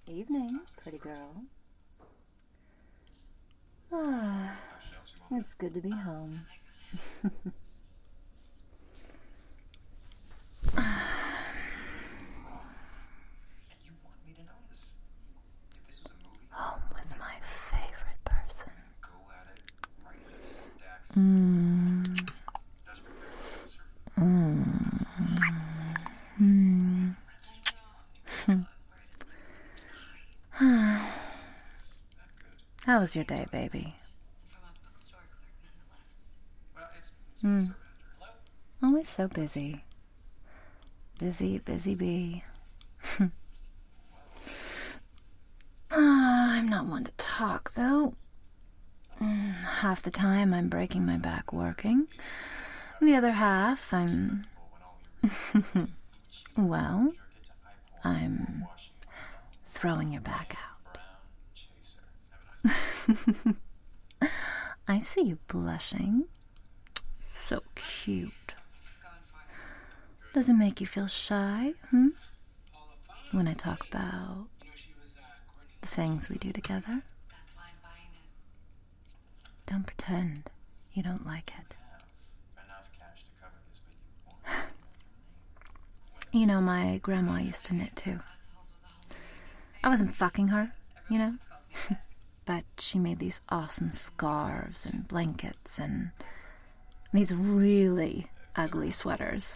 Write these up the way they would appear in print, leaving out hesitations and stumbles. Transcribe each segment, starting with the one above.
Evening, pretty girl. Ah, it's good to be home. Home with my favorite person. How was your day, baby? Always so busy. Busy bee. I'm not one to talk, though. Half the time I'm breaking my back working. The other half I'm... well, I'm throwing your back out. I see you blushing. So cute. Does it make you feel shy, when I talk about the things we do together? Don't pretend you don't like it. You know, my grandma used to knit too. I wasn't fucking her, you know? But she made these awesome scarves and blankets and these really ugly sweaters.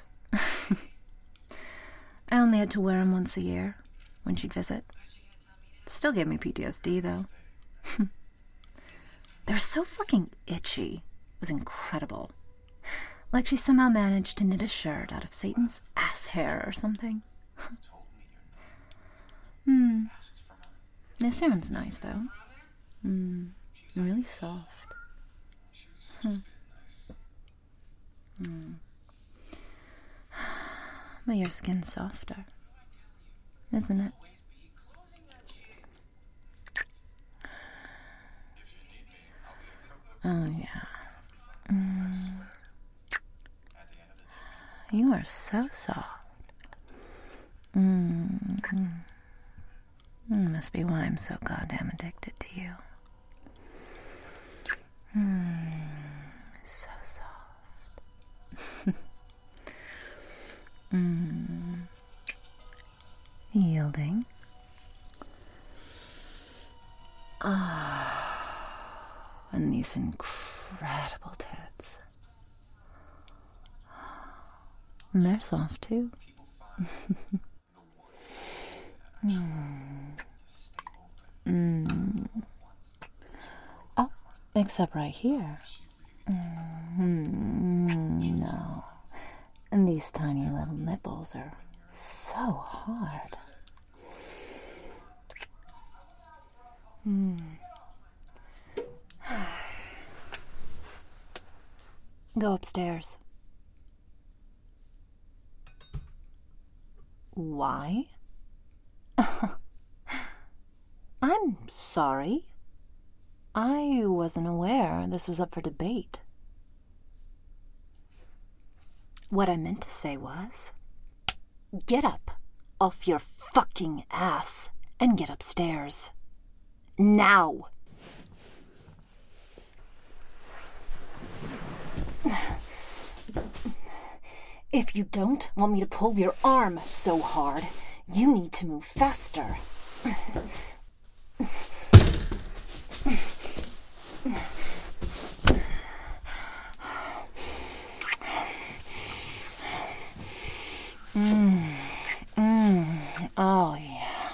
I only had to wear them once a year when she'd visit. Still gave me PTSD, though. They were so fucking itchy. It was incredible. Like she somehow managed to knit a shirt out of Satan's ass hair or something. This yarn's nice, though. Really soft. But your skin's softer, isn't it? Oh, yeah. You are so soft. Must be why I'm so goddamn addicted to you. So soft. Yielding. And these incredible tits. And they're soft too. Oh, except right here. No. And these tiny little nipples are so hard. Go upstairs. Why? I'm sorry. I wasn't aware this was up for debate. What I meant to say was, get up off your fucking ass and get upstairs. Now! If you don't want me to pull your arm so hard, you need to move faster. Oh, yeah.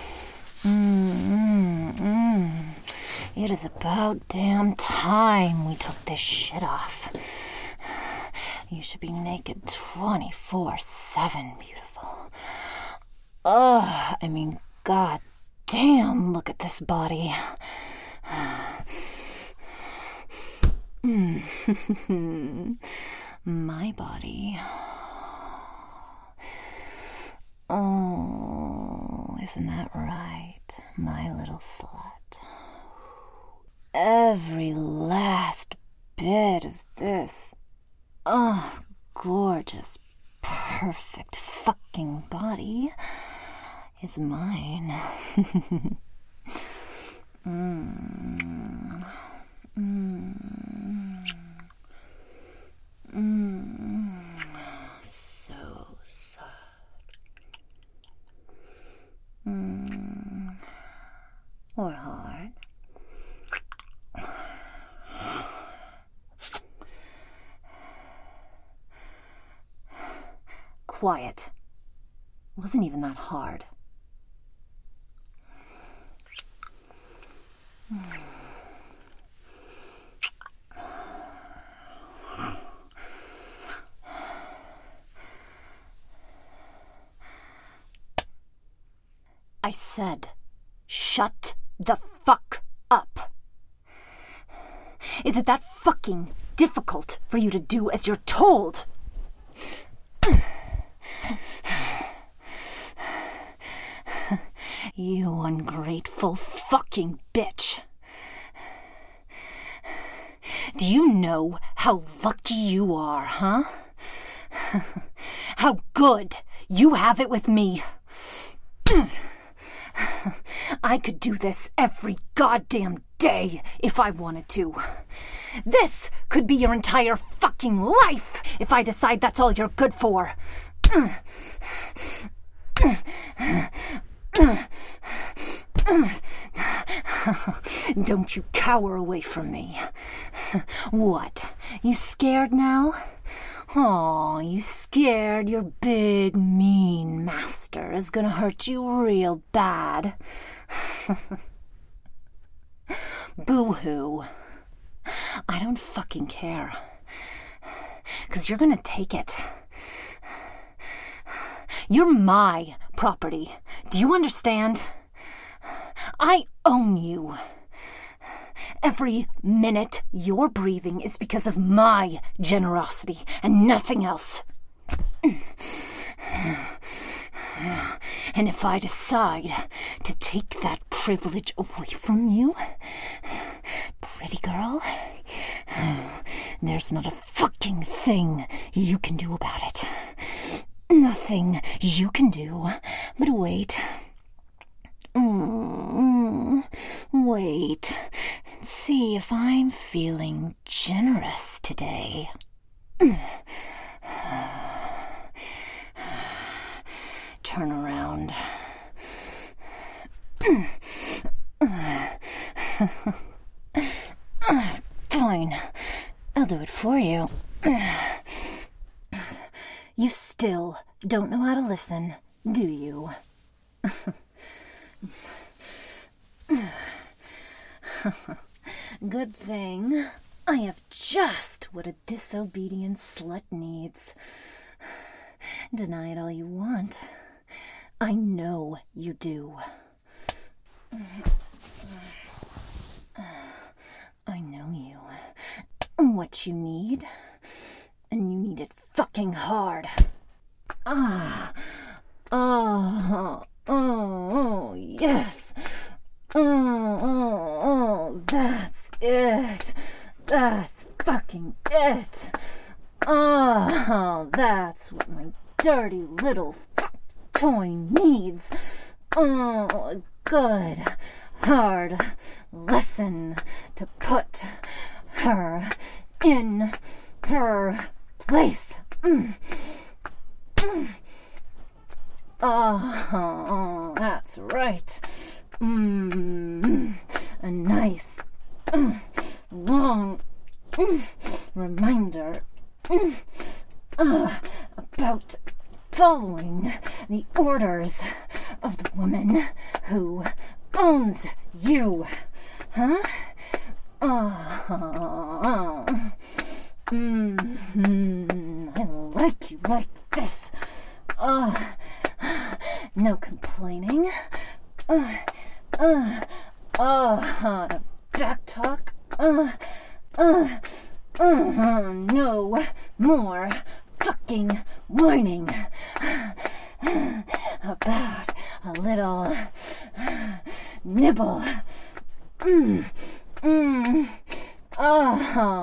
It is about damn time we took this shit off. You should be naked 24/7, beautiful. God damn, look at this body. My body. Oh, isn't that right, my little slut? Every last bit of this, gorgeous, perfect fucking body is mine. So soft. Or hard. Quiet. Wasn't even that hard. I said, shut the fuck up. Is it that fucking difficult for you to do as you're told? You ungrateful fucking bitch. Do you know how lucky you are, huh? How good you have it with me. I could do this every goddamn day if I wanted to. This could be your entire fucking life if I decide that's all you're good for. Don't you cower away from me. What? You scared now? Oh, you scared your big, mean master is gonna hurt you real bad. Boo-hoo. I don't fucking care. 'Cause you're gonna take it. You're my property. Do you understand? I own you. Every minute you're breathing is because of my generosity and nothing else. And if I decide to take that privilege away from you, pretty girl, there's not a fucking thing you can do about it. Nothing you can do but wait. Wait and see if I'm feeling generous today. Turn around. Fine. I'll do it for you. You still don't know how to listen, do you? Good thing I have just what a disobedient slut needs. Deny it all you want. I know you do. I know you. What you need. And you need it fucking hard. Yes. That's it. That's fucking it. That's what my dirty little toy needs. Good, hard lesson to put her in her place. That's right. A nice, long reminder about following the orders of the woman who owns you. Huh? I like you like this. No complaining. Back talk. No more fucking whining about a little nibble.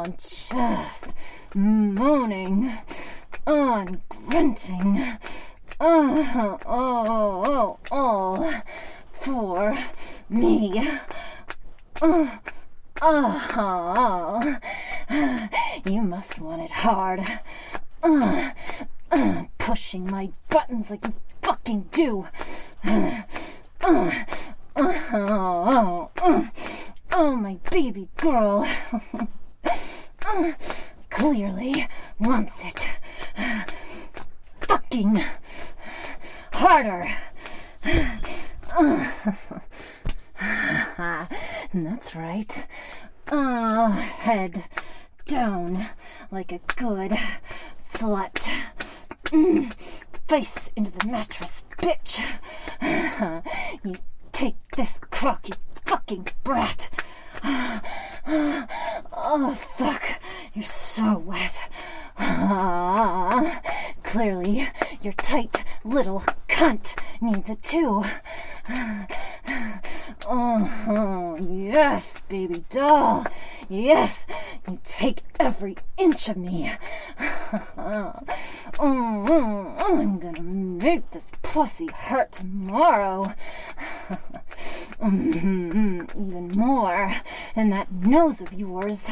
Just moaning on grunting All for me. You must want it hard. Pushing my buttons like you fucking do. Oh, my baby girl. Clearly wants it. Fucking harder. That's right. Head down like a good slut. Face into the mattress, bitch. You take this cock, you fucking brat. Oh, fuck. You're so wet. Clearly, your tight little cunt needs it too. Oh, yes, baby doll. Yes, you take every inch of me. I'm gonna make this pussy hurt tomorrow. Even more than that nose of yours.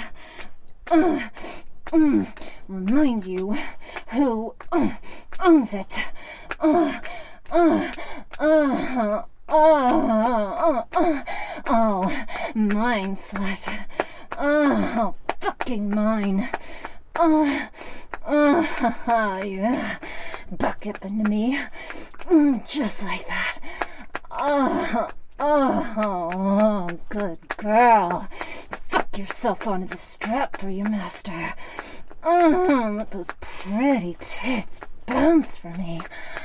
Remind you who owns it. Oh, mine, slut. Oh, fucking mine. Yeah. Buck up into me. Just like that. Oh, good girl. Fuck yourself onto the strap for your master. Let those pretty tits bounce for me.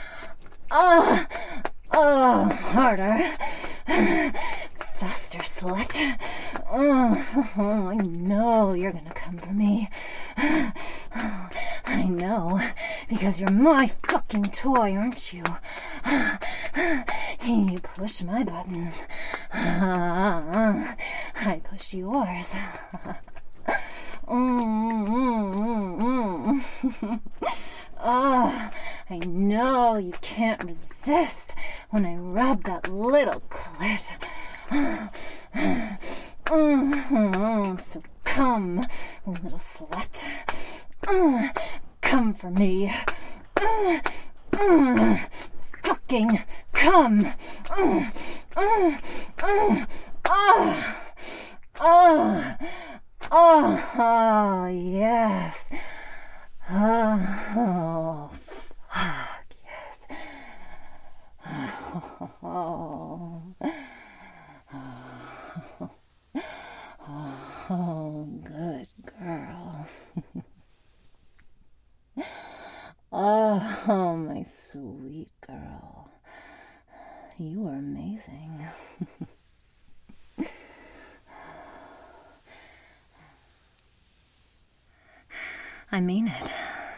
Harder. Faster, slut. I know you're gonna come for me. I know, because you're my fucking toy, aren't you? You push my buttons. I push yours. I know you can't resist when I rub that little clit. So come, little slut. Come for me. Fucking come. Oh, yes. Oh, fuck, yes. Oh, good girl. Oh, my sweet girl. You are amazing. I mean it.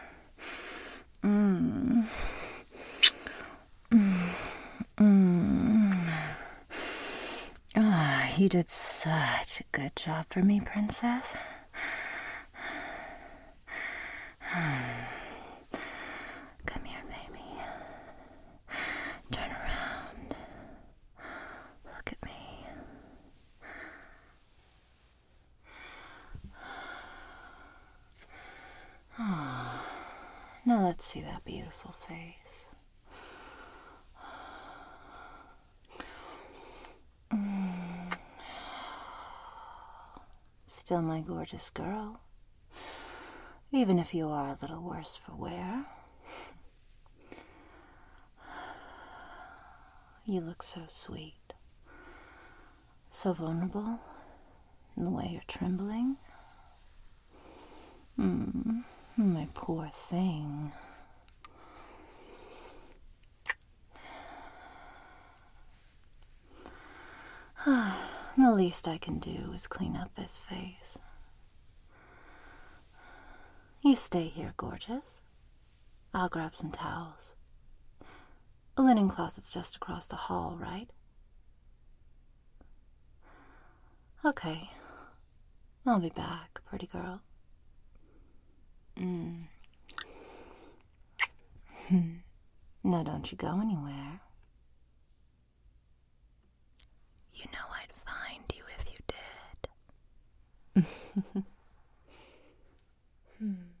You did such a good job for me, princess. Come here, baby. Turn around. Look at me. Now let's see that beautiful face. Still my gorgeous girl, even if you are a little worse for wear. You look so sweet, so vulnerable in the way you're trembling. My poor thing. The least I can do is clean up this face. You stay here, gorgeous. I'll grab some towels. A linen closet's just across the hall, right? Okay. I'll be back, pretty girl. Now don't you go anywhere. You know I'd find you if you did.